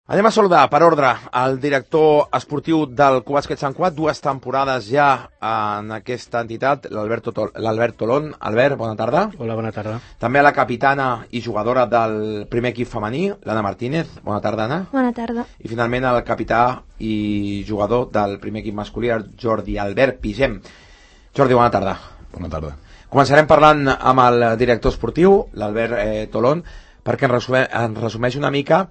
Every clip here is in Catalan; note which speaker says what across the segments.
Speaker 1: Anem a saludar, per ordre, el director esportiu del Club Bàsquet Sant Cugat, 2 temporades ja en aquesta entitat, l'Albert Tolón. Albert, bona tarda.
Speaker 2: Hola, bona tarda.
Speaker 1: També a la capitana i jugadora del primer equip femení, l'Anna Martínez. Bona tarda, Anna.
Speaker 3: Bona tarda.
Speaker 1: I finalment el capità i jugador del primer equip masculí, el Jordi Albert Pigem. Jordi, bona tarda.
Speaker 4: Bona tarda.
Speaker 1: Començarem parlant amb el director esportiu, l'Albert Tolón, perquè ens resumeix una mica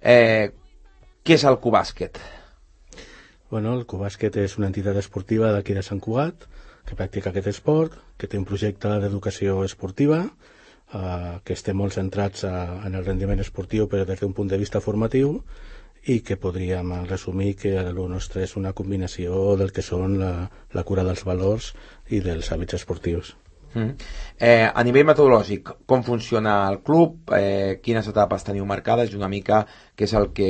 Speaker 1: què és el Club Bàsquet?
Speaker 2: Bueno, el Club Bàsquet és una entitat esportiva d'aquí de Sant Cugat que practica aquest esport, que té un projecte d'educació esportiva, que estem molt centrats en el rendiment esportiu però des d'un punt de vista formatiu, i que podríem resumir que el nostre és una combinació del que són la cura dels valors i dels hàbits esportius.
Speaker 1: A nivell metodològic, com funciona el club, quines etapes teniu marcades i una mica què és el que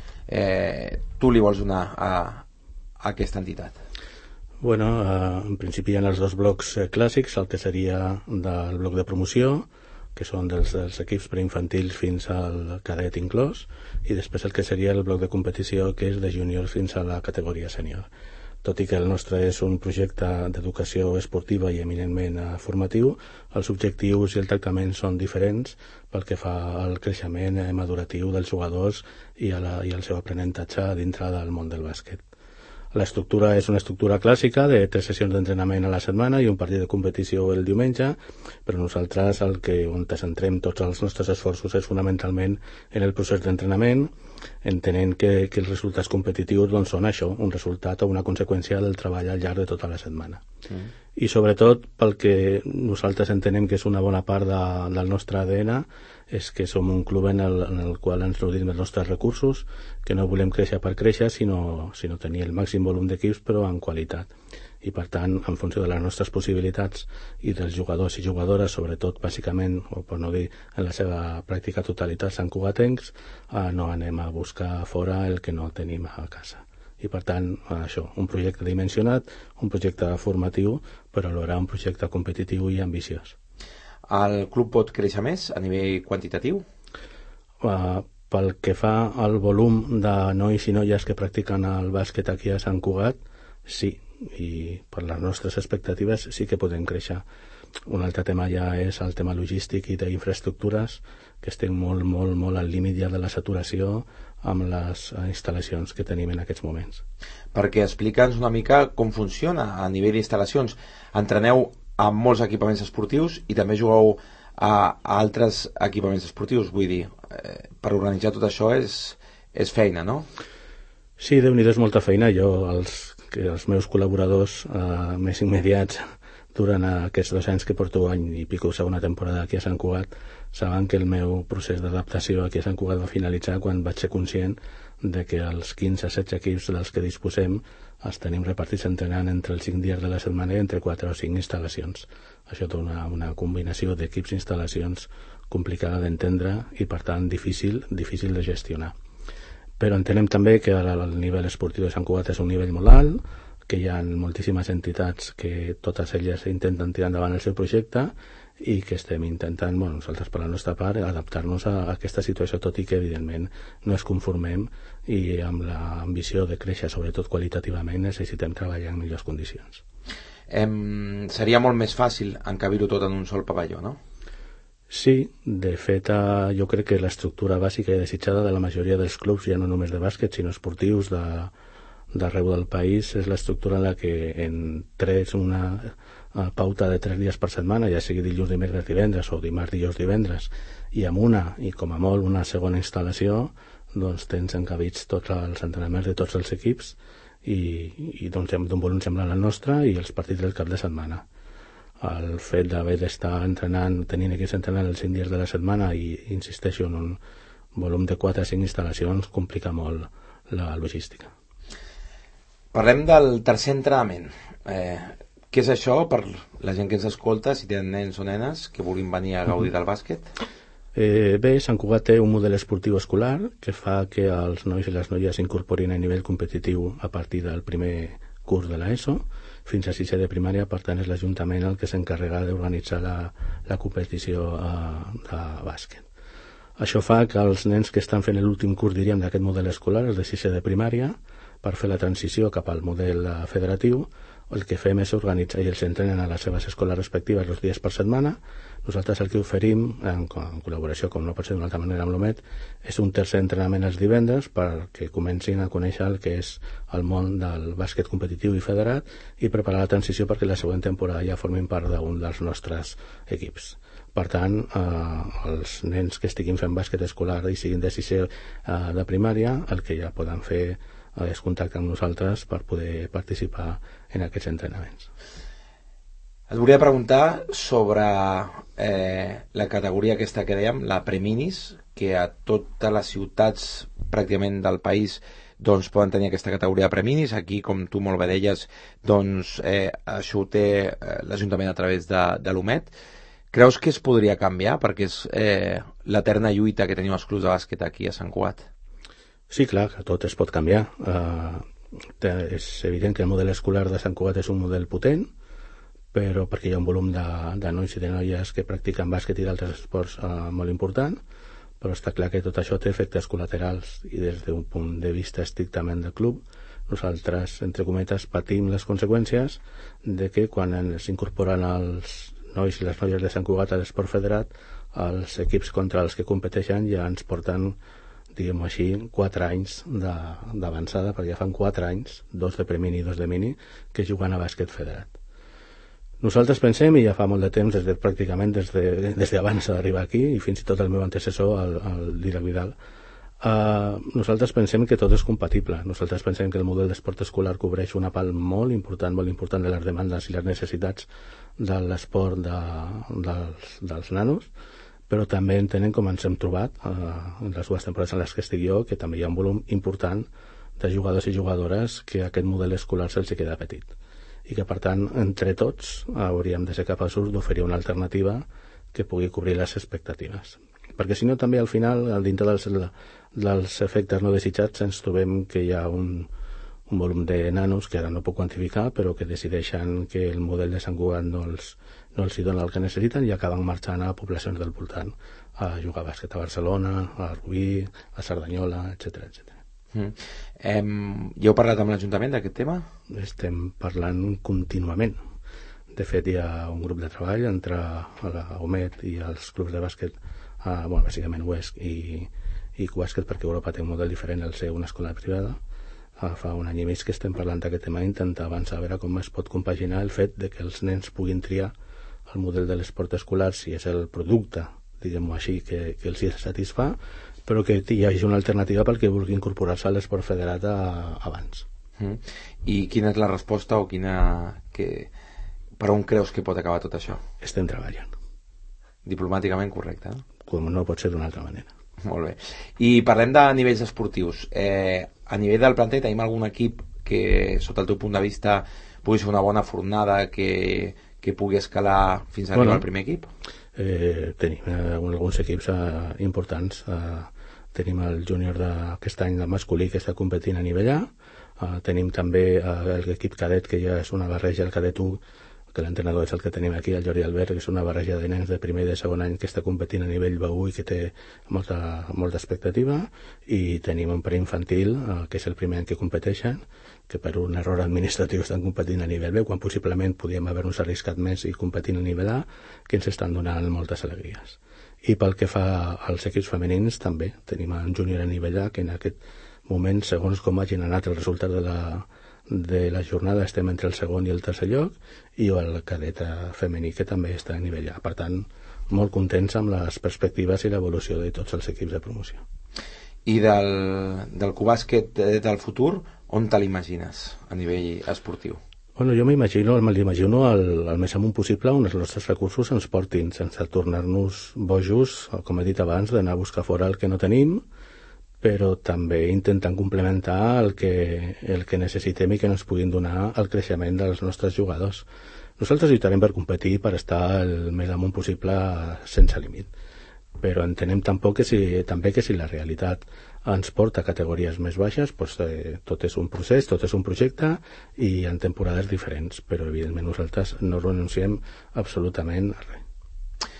Speaker 1: tu li vols donar a aquesta entitat?
Speaker 2: Bueno, en principi hi ha els 2 blocs clàssics, el que seria del bloc de promoció, que són dels equips preinfantils fins al cadet inclòs, i després el que seria el bloc de competició, que és de júnior fins a la categoria sènior. Tot i que el nostre és un projecte d'educació esportiva i eminentment formatiu, els objectius i el tractament són diferents pel que fa al creixement maduratiu dels jugadors i al seu aprenentatge dintre del món del bàsquet. L'estructura és una estructura clàssica de 3 sessions d'entrenament a la setmana i un partit de competició el diumenge, però nosaltres on centrem tots els nostres esforços és fonamentalment en el procés d'entrenament, entenent que els resultats competitius són això, un resultat o una conseqüència del treball al llarg de tota la setmana. I sobretot pel que nosaltres entenem que és una bona part del nostre ADN és que som un club en el qual ens nodrim els nostres recursos, que no volem créixer per créixer, sinó tenir el màxim volum d'equips però en qualitat. I per tant, en funció de les nostres possibilitats i dels jugadors i jugadores, sobretot bàsicament, o per no dir en la seva pràctica totalitat santcugatencs, no anem a buscar fora el que no tenim a casa. I per tant, això, un projecte dimensionat, un projecte formatiu, però alhora un projecte competitiu i ambiciós.
Speaker 1: El club pot créixer més a nivell quantitatiu?
Speaker 2: Pel que fa al volum de nois i noies que practiquen el bàsquet aquí a Sant Cugat, sí, i per les nostres expectatives sí que podem créixer. Un altre tema ja és el tema logístic i d'infraestructures, que estem molt al límit ja de la saturació amb les instal·lacions que tenim en aquests moments.
Speaker 1: Perquè explica'ns una mica com funciona a nivell d'instal·lacions. Entreneu amb molts equipaments esportius i també jugueu a altres equipaments esportius, vull dir, per organitzar tot això és feina, no?
Speaker 2: Sí, Déu-n'hi-do, és molta feina. Els meus col·laboradors més immediats durant aquests 2 anys que porto any i pico segona temporada aquí a Sant Cugat saben que el meu procés d'adaptació aquí a Sant Cugat va finalitzar quan vaig ser conscient de que els 15-16 equips dels que disposem els tenim repartits entrenant entre els 5 dies de la setmana i entre 4 o 5 instal·lacions. Això dona una combinació d'equips i instal·lacions complicada d'entendre i per tant difícil de gestionar. Però entenem també que el nivell esportiu de Sant Cugat és un nivell molt alt, que hi ha moltíssimes entitats que totes elles intenten tirar endavant el seu projecte i que estem intentant, nosaltres per la nostra part, adaptar-nos a aquesta situació, tot i que evidentment no es conformem i amb l'ambició de créixer, sobretot qualitativament, necessitem treballar en millors condicions.
Speaker 1: Seria molt més fàcil encabir-ho tot en un sol pavelló, no?
Speaker 2: Sí, de fet jo crec que l'estructura bàsica i desitjada de la majoria dels clubs, ja no només de bàsquet sinó esportius d'arreu del país, és l'estructura en la que en una pauta de 3 dies per setmana, ja sigui dilluns, dimecres, divendres o dimarts, dijous, divendres, i amb i com a molt una segona instal·lació, doncs tens encabits tots els entrenaments de tots els equips i d'un volum semblant al nostre i els partits del cap de setmana. El fet d'haver d'estar entrenant, tenint equips entrenant els 5 dies de la setmana i insisteixo en un volum de 4 a 5 instal·lacions complica molt la logística.
Speaker 1: Parlem del tercer entrenament. Què és això per la gent que ens escolta, si tenen nens o nenes que vulguin venir a gaudir del bàsquet?
Speaker 2: Bé, Sant Cugat té un model esportiu escolar que fa que els nois i les noies s'incorporin a nivell competitiu a partir del primer curs de l'ESO fins a 6è de primària. Per tant, és l'Ajuntament el que s'encarrega d'organitzar la competició de bàsquet. Això fa que els nens que estan fent l'últim curs, diríem, d'aquest model escolar, els de 6è de primària, per fer la transició cap al model federatiu, el que fem és organitzar i els entrenen a les seves escoles respectives els dies per setmana. Nosaltres el que oferim, en col·laboració, com no pot ser d'una altra manera, amb l'OMET, és un tercer entrenament els divendres perquè comencin a conèixer el que és el món del bàsquet competitiu i federat i preparar la transició perquè la següent temporada ja formin part d'un dels nostres equips. Per tant, els nens que estiguin fent bàsquet escolar i siguin de 6è de primària, el que ja poden fer és contactar amb nosaltres per poder participar en aquests entrenaments.
Speaker 1: Et volia preguntar sobre la categoria aquesta que dèiem, la Preminis, que a totes les ciutats pràcticament del país doncs poden tenir aquesta categoria Preminis. Aquí, com tu molt bé deies, doncs això ho té l'Ajuntament a través de l'OMET. Creus que es podria canviar? Perquè és l'eterna lluita que tenim els clubs de bàsquet aquí a Sant Cugat.
Speaker 2: Sí, clar, que tot es pot canviar. És evident que el model escolar de Sant Cugat és un model potent, però perquè hi ha un volum de nois i de noies que practiquen bàsquet i d'altres esports molt important, però està clar que tot això té efectes col·laterals i des d'un punt de vista estrictament del club, nosaltres, entre cometes, patim les conseqüències de que quan s'incorporen els nois i les noies de Sant Cugat a l'esport federat, els equips contra els que competeixen ja ens porten, diguem-ho així, 4 anys d'avançada, perquè ja fan 4 anys, 2 de premini i 2 de mini, que juguen a bàsquet federat. Nosaltres pensem, i ja fa molt de temps, pràcticament des d'abans d'arribar aquí, i fins i tot el meu antecessor, el Dídac Vidal, nosaltres pensem que tot és compatible. Nosaltres pensem que el model d'esport escolar cobreix una part molt important de les demandes i les necessitats de l'esport dels nanos, però també entenem, com ens hem trobat en les dues temporades en les que estic jo, que també hi ha un volum important de jugadors i jugadores que aquest model escolar se'ls queda petit i que, per tant, entre tots hauríem de ser capaços d'oferir una alternativa que pugui cobrir les expectatives. Perquè si no, també al final, dintre dels efectes no desitjats, ens trobem que hi ha un volum de nanos que ara no puc quantificar, però que decideixen que el model de Sant Cugat no els hi dona el que necessiten i acaben marxant a poblacions del voltant a jugar a bàsquet a Barcelona, a Rubí, a Cerdanyola, etc.
Speaker 1: Ja heu parlat amb l'Ajuntament d'aquest tema?
Speaker 2: Estem parlant contínuament. De fet, hi ha un grup de treball entre la OMET i els clubs de bàsquet, bàsicament UESC i Bàsquet, perquè Europa té un model diferent al ser una escola privada. Fa un any i mig que estem parlant d'aquest tema i intentar avançar a veure com es pot compaginar el fet de que els nens puguin triar el model de l'esport escolar si és el producte, diguem-ho així, que els hi satisfà, però que hi hagi una alternativa pel que vulgui incorporar-se a l'esport federat abans.
Speaker 1: I quina és la resposta o per on creus que pot acabar tot això?
Speaker 2: Estem treballant.
Speaker 1: Diplomàticament correcte, no?
Speaker 2: Com no pot ser d'una altra manera.
Speaker 1: Molt bé. I parlem de nivells esportius. A nivell del planter tenim algun equip que, sota el teu punt de vista, pugui ser una bona fornada que pugui escalar fins a arribar al primer equip?
Speaker 2: Tenim alguns equips importants. Tenim el júnior d'aquest any de masculí que està competint a nivell A. Tenim també l'equip cadet, que ja és una barreja, el cadet 1, que l'entrenador és el que tenim aquí, el Jordi Albert, que és una barreja de nens de primer i de segon any que està competint a nivell B1 i que té molta expectativa, i tenim un preinfantil, que és el primer any que competeixen, que per un error administratiu estan competint a nivell B, quan possiblement podíem haver-nos arriscat més i competint a nivell A, que ens estan donant moltes alegries. I pel que fa als equips femenins, també tenim un júnior a nivell A, que en aquest moment, segons com hagin anat els resultats de la jornada, estem entre el segon i el tercer lloc, i el cadet femení, que també està a nivell A. Per tant, molt contents amb les perspectives i l'evolució de tots els equips de promoció.
Speaker 1: I del cubàsquet del futur, on te l'imagines a nivell esportiu?
Speaker 2: Bueno, jo m'imagino el més amunt possible on els nostres recursos ens portin, sense tornar-nos bojos, com he dit abans, d'anar a buscar fora el que no tenim, però també intentant complementar el que necessitem i que ens puguin donar el creixement dels nostres jugadors. Nosaltres lluitarem per competir, per estar el més amunt possible sense límit, però entenem també que si la realitat ens porta a categories més baixes, doncs, tot és un procés, tot és un projecte i en temporades diferents, però evidentment nosaltres no renunciem absolutament a res.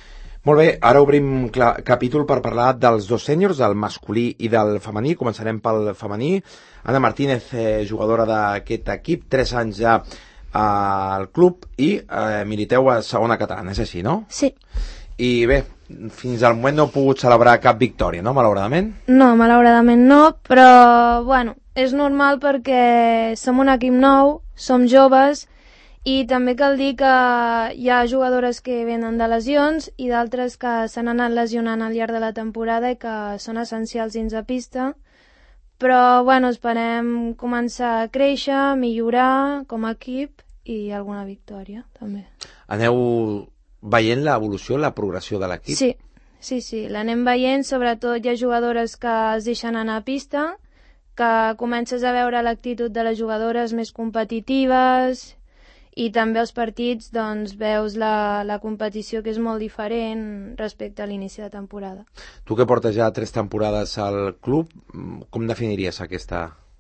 Speaker 1: Molt bé, ara obrim capítol per parlar dels dos sèniors, del masculí i del femení. Començarem pel femení. Anna Martínez, jugadora d'aquest equip, 3 anys ja al club i militeu a segona catalana, és així, no?
Speaker 3: Sí.
Speaker 1: I bé, fins al moment no he pogut celebrar cap victòria, no, malauradament?
Speaker 3: No, malauradament no, però, bueno, és normal perquè som un equip nou, som joves, i també cal dir que hi ha jugadores que venen de lesions i d'altres que s'han anat lesionant al llarg de la temporada i que són essencials dins de pista. Però, bueno, esperem començar a créixer, millorar com a equip i alguna victòria, també.
Speaker 1: Aneu veient l'evolució, la progressió de l'equip?
Speaker 3: Sí, l'anem veient. Sobretot hi ha jugadores que es deixen anar a pista, que comences a veure l'actitud de les jugadores més competitives, i també als partits doncs, veus la competició, que és molt diferent respecte a l'inici de temporada.
Speaker 1: Tu que portes ja 3 temporades al club, com definiries aquesta?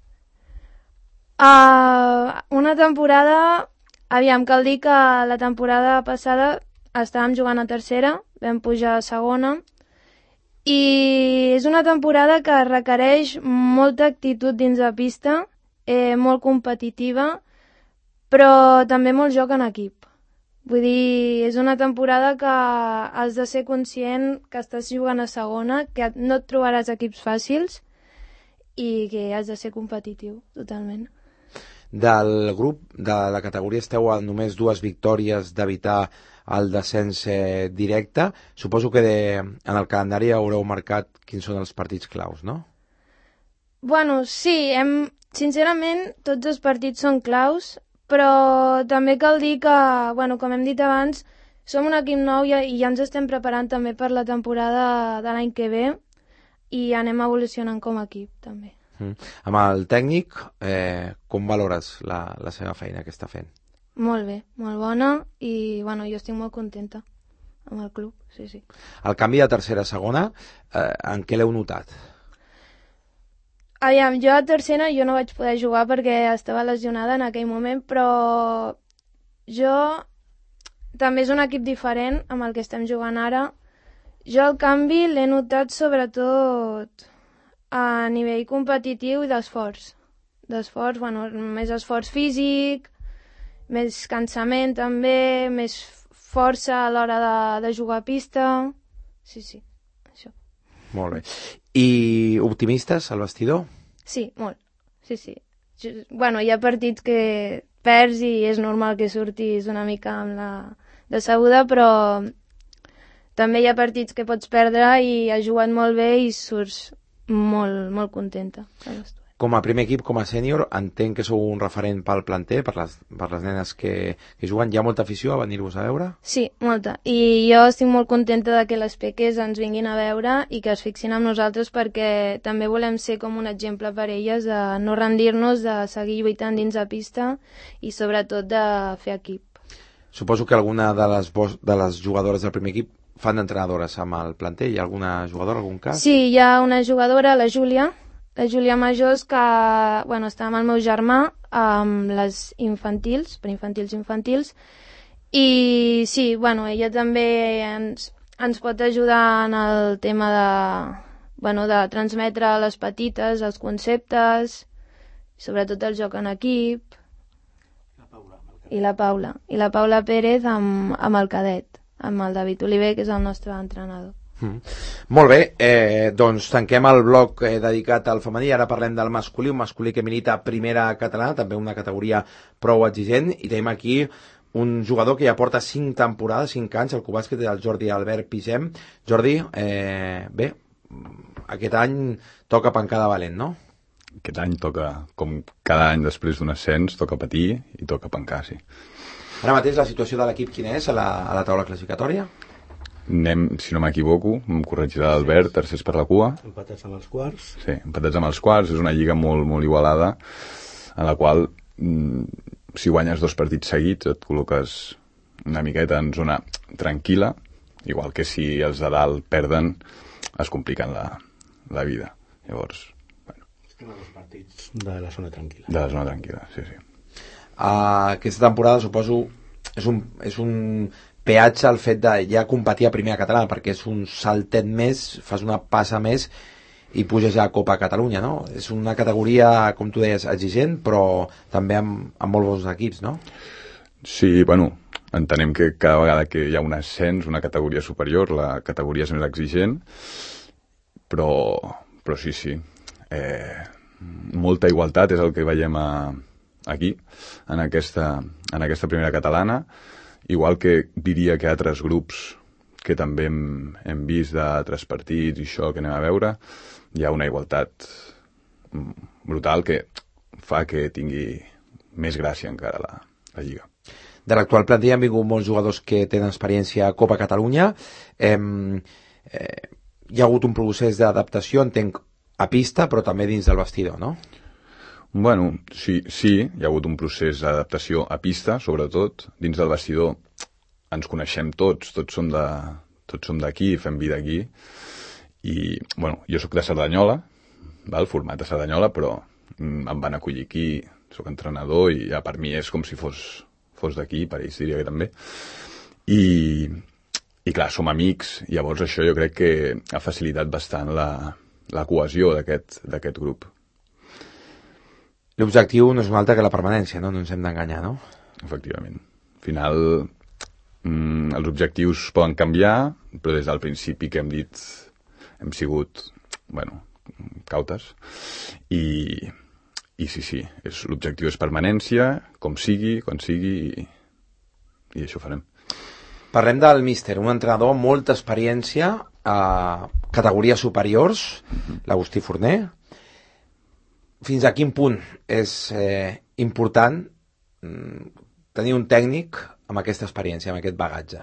Speaker 3: Una temporada... Aviam, cal dir que la temporada passada estàvem jugant a tercera, vam pujar a segona, i és una temporada que requereix molta actitud dins de pista, molt competitiva, però també molt joc en equip. Vull dir, és una temporada que has de ser conscient que estàs jugant a segona, que no et trobaràs equips fàcils i que has de ser competitiu, totalment.
Speaker 1: Del grup, de la categoria, esteu a només 2 victòries d'evitar el descens directe. Suposo que en el calendari haureu marcat quins són els partits claus, no?
Speaker 3: Bueno, sí, sincerament tots els partits són claus, però també cal dir que, bueno, com hem dit abans, som un equip nou i ja ens estem preparant també per la temporada de l'any que ve i anem evolucionant com a equip, també.
Speaker 1: Amb el tècnic, com valores la seva feina que està fent?
Speaker 3: Molt bé, molt bona i, bueno, jo estic molt contenta amb el club, sí.
Speaker 1: El canvi de tercera a segona, en què l'heu notat?
Speaker 3: Aviam, jo a tercera jo no vaig poder jugar perquè estava lesionada en aquell moment, però també és un equip diferent amb el que estem jugant ara. Jo el canvi l'he notat sobretot a nivell competitiu i d'esforç. Bueno, més esforç físic, més cansament també, més força a l'hora de jugar a pista. Sí, això.
Speaker 1: Molt bé. I optimistes al vestidor?
Speaker 3: Sí, molt. Sí. Bueno, hi ha partits que perds i és normal que surtis una mica amb la decebuda, però també hi ha partits que pots perdre i has jugat molt bé i surts molt, molt contenta.
Speaker 1: Com a primer equip, com a sènior, entenc que sou un referent pel planter, per les nenes que juguen. Hi ha molta afició a venir-vos a veure?
Speaker 3: Sí, molta. I jo estic molt contenta de que les peques ens vinguin a veure i que es fixin en nosaltres perquè també volem ser com un exemple per elles de no rendir-nos, de seguir lluitant dins de pista i sobretot de fer equip.
Speaker 1: Suposo que alguna de les jugadores del primer equip fan d'entrenadores amb el planter. Hi ha alguna jugadora, algun cas?
Speaker 3: Sí, hi ha una jugadora, la Júlia Majós, que està amb el meu germà amb les infantils, preinfantils, i sí, ella també ens pot ajudar en el tema de transmetre a les petites els conceptes, sobretot el joc en equip. I la Paula Pérez amb el cadet, amb el David Oliver, que és el nostre entrenador.
Speaker 1: Molt bé, doncs tanquem el bloc dedicat al femení. Ara parlem del masculí, un masculí que milita a primera catalana, també una categoria prou exigent, i tenim aquí un jugador que ja porta 5 temporades, 5 anys al Club Bàsquet, el Jordi Albert Pigem. Jordi, bé, aquest any toca pancada valent, no?
Speaker 4: Aquest any toca, com cada any després d'un ascens, toca patir i toca pancar, sí.
Speaker 1: Ara mateix la situació de l'equip quina és a la taula classificatòria?
Speaker 4: Anem, si no m'equivoco, em corregirà l'Albert, tercers per la cua.
Speaker 2: Empatats amb els quarts.
Speaker 4: Sí, empatats amb els quarts. És una lliga molt, molt igualada, en la qual, si guanyes 2 partits seguits, et col·loques una miqueta en zona tranquil·la, igual que si els de dalt perden, es compliquen la vida. Llavors, bueno.
Speaker 2: Estem a 2 partits de la zona tranquil·la.
Speaker 4: De la zona tranquil·la, sí.
Speaker 1: Aquesta temporada, suposo, és un peatge el fet de ja competir a primera catalana, perquè és un saltet més, fas una passa més i puges ja a Copa Catalunya, no? És una categoria, com tu deies, exigent, però també amb molt bons equips, no?
Speaker 4: Sí, bueno, entenem que cada vegada que hi ha un ascens, una categoria superior, la categoria és més exigent, però sí. Molta igualtat és el que veiem aquí, en aquesta primera catalana, igual que diria que altres grups que també hem vist d'altres partits i això que anem a veure, hi ha una igualtat brutal que fa que tingui més gràcia encara la Lliga.
Speaker 1: De l'actual plantilla han vingut molts jugadors que tenen experiència a Copa Catalunya. Hi ha hagut un procés d'adaptació, entenc, a pista, però també dins del vestidor, no?
Speaker 4: Bueno, sí, hi ha hagut un procés d'adaptació a pista, sobretot. Dins del vestidor ens coneixem tots som d'aquí, fem vida aquí. I, bueno, jo sóc de Cerdanyola, format de Cerdanyola, però em van acollir aquí, sóc entrenador i ja per mi és com si fos d'aquí, per ells diria que també. I clar, som amics, llavors això jo crec que ha facilitat bastant la cohesió d'aquest grup.
Speaker 1: L'objectiu no és un altre que la permanència, no? No ens hem d'enganyar, no?
Speaker 4: Efectivament. Al final, els objectius poden canviar, però des del principi que hem dit hem sigut, cautes. I sí, l'objectiu és permanència, com sigui, quan sigui, i això farem.
Speaker 1: Parlem del míster, un entrenador amb molta experiència a categories superiors, l'Agustí Forner. Fins a quin punt és important tenir un tècnic amb aquesta experiència, amb aquest bagatge?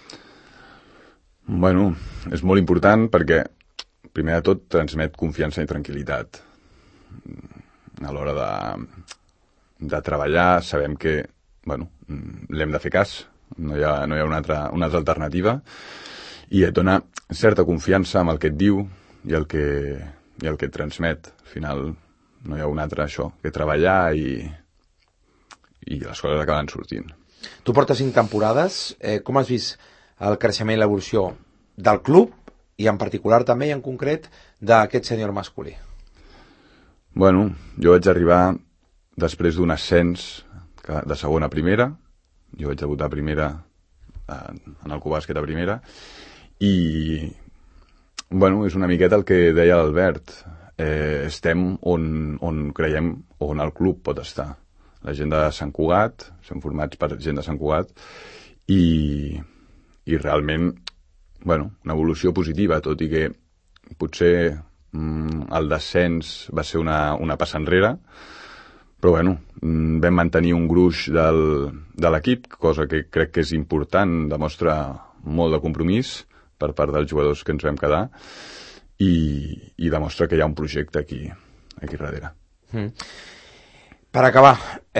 Speaker 4: Bueno, és molt important perquè, primer de tot, transmet confiança i tranquil·litat. A l'hora de treballar sabem que l'hem de fer cas, no hi ha una altra alternativa, i et dona certa confiança amb el que et diu i el que et transmet. Al final no hi ha un altre això que treballar i les coses acaben sortint.
Speaker 1: Tu portes 5 temporades. Com has vist el creixement i l'evolució del club i en particular també i en concret d'aquest sènior masculí?
Speaker 4: Bueno, jo vaig arribar després d'un ascens de segona a primera. Jo vaig debutar a primera en el Cubàsquet a primera i és una miqueta el que deia l'Albert. Estem on creiem o on el club pot estar. La gent de Sant Cugat, som formats per gent de Sant Cugat i realment una evolució positiva, tot i que potser el descens va ser una passa enrere, però vam mantenir un gruix de l'equip, cosa que crec que és important, demostra molt de compromís per part dels jugadors que ens vam quedar i demostra que hi ha un projecte aquí darrere.
Speaker 1: Per acabar,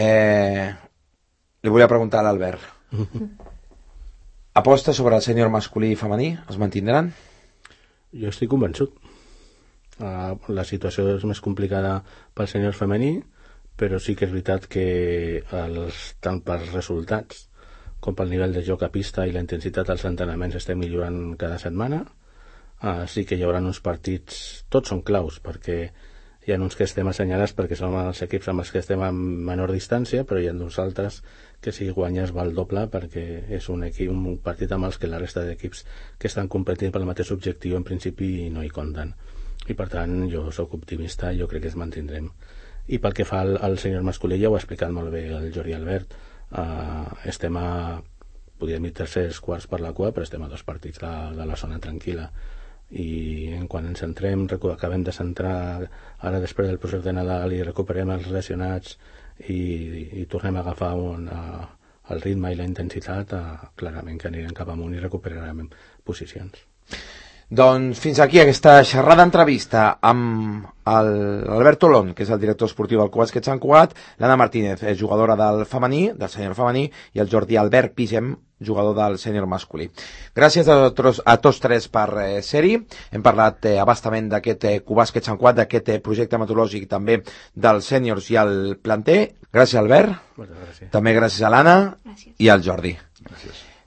Speaker 1: li volia preguntar a l'Albert. Aposta sobre el sènior masculí i femení? Es mantindran?
Speaker 2: Jo estic convençut. La situació és més complicada pel sènior femení, però sí que és veritat que tant pels resultats com pel nivell de joc a pista i la intensitat dels entrenaments estem millorant cada setmana. Sí que hi haurà uns partits, tots són claus, perquè hi ha uns que estem assenyalats perquè som els equips amb els que estem a menor distància, però hi ha uns altres que si guanyes val doble perquè és un partit amb els que la resta d'equips que estan competint pel mateix objectiu en principi no hi compten. I per tant jo sóc optimista, jo crec que es mantindrem. I pel que fa al sènior masculí, ja ho ha explicat molt bé el Jordi Albert, estem podríem dir tercers, quarts per la cua, però estem a 2 partits de la zona tranquil·la. I quan ens centrem, acabem de centrar ara després del procés de Nadal i recuperem els lesionats i tornem a agafar el ritme i la intensitat, clarament que anirem cap amunt i recuperarem posicions.
Speaker 1: Doncs fins aquí aquesta xerrada entrevista amb l'Albert Tolón, que és el director esportiu del Cubàsquet Sant Cugat, l'Anna Martínez, jugadora del sènior femení, i el Jordi Albert Pigem, jugador del sènior masculí. Gràcies a tots 3 per ser-hi. Hem parlat abastament d'aquest Cubàsquet Sant Cugat, d'aquest projecte meteorològic també dels sèniors i el planter. Gràcies, Albert.
Speaker 2: Moltes gràcies.
Speaker 1: També gràcies a l'Anna i al Jordi.
Speaker 4: Gràcies.